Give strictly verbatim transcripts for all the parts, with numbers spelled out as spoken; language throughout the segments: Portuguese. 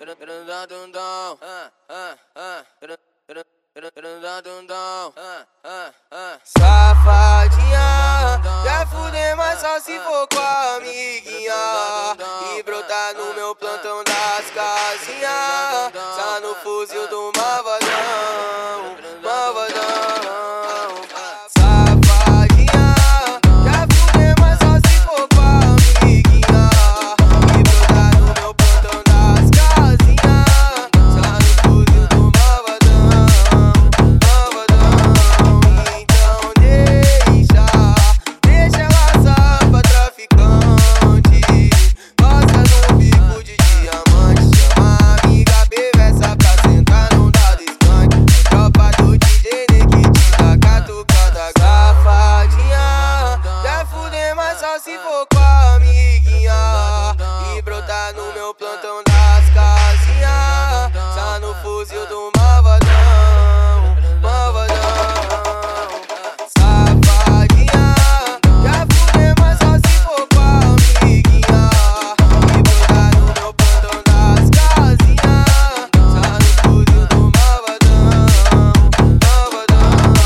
Safadinha, quer fuder, mas só se for com a amiguinha. E brotar no meu plantão das casinhas, só no fuzil do Malvadão, Malvadão. Safadinha, quer fuder, mas só se for com a amiguinha. E brotar no meu plantão das casinhas, só no fuzil do Malvadão, Malvadão. Então deixa, deixa ela só pra traficante. Gosta do bico de diamante, chama a amiga, bevessa pra sentar, não dá descante. Tropa do D J Nequiti da catucada. Safadinha, quer fuder, mas só se for com a amiguinha. E brotar no meu plantão das casinhas, só no fuzil do Malvadão, Malvadão. Safadinha, quer fuder, mas só se for com a amiguinha. E brotar no meu plantão das casinhas, só no fuzil do Malvadão, Malvadão.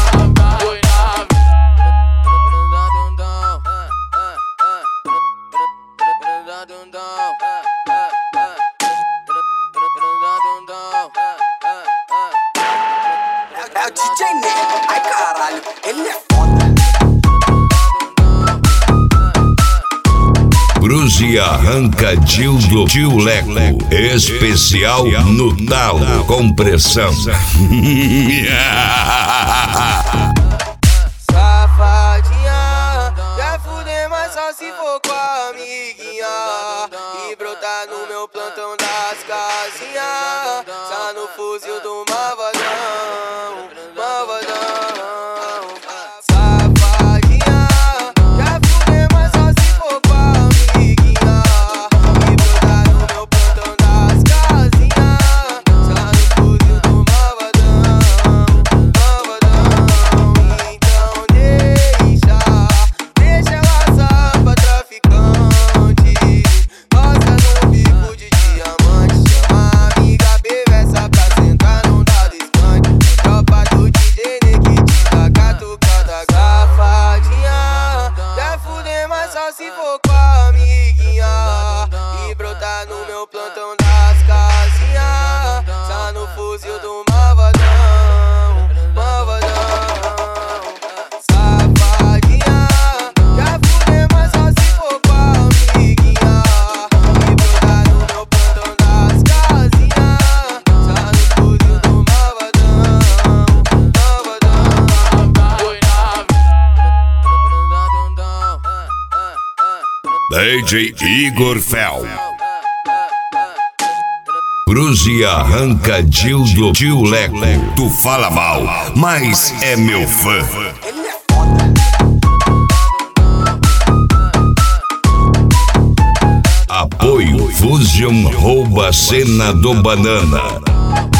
É o D J Nego, ai caralho, ele é foda. Cruze arrancadinho do tio Leco, especial no talo com pressão. Safadinha, quer fuder, mas só se for com a amiguinha. E brotar no meu plantão das casinhas, só no fuzil do Malvadão, Malvadão. Safadinha, quer fuder, mas só se for com a amiguinha. E brotar no meu plantão das casinhas, só no fuzil do Malvadão, Malvadão. Então deixa, deixa ela só pra traficante. Gosta do bico de diamante, chama a amiga, bevessa pra sentar, não dá descante. Tropa do D J Nequiti da catucada. Safadinha, quer fuder, mas só se for com a amiguinha. E brotar no meu plantão das casinhas, só no fuzil do Malvadão, Malvadão. Safadinha, quer fuder, mas só se for com a amiguinha. E brotar no meu plantão das casinhas, só no fuzil do Malvadão, Malvadão. D J Igor Fel. Cruze arrancadinho do tio Leco. Tu fala mal, mas é meu fã. Ele é foda. Apoio Fusion rouba a cena do banana.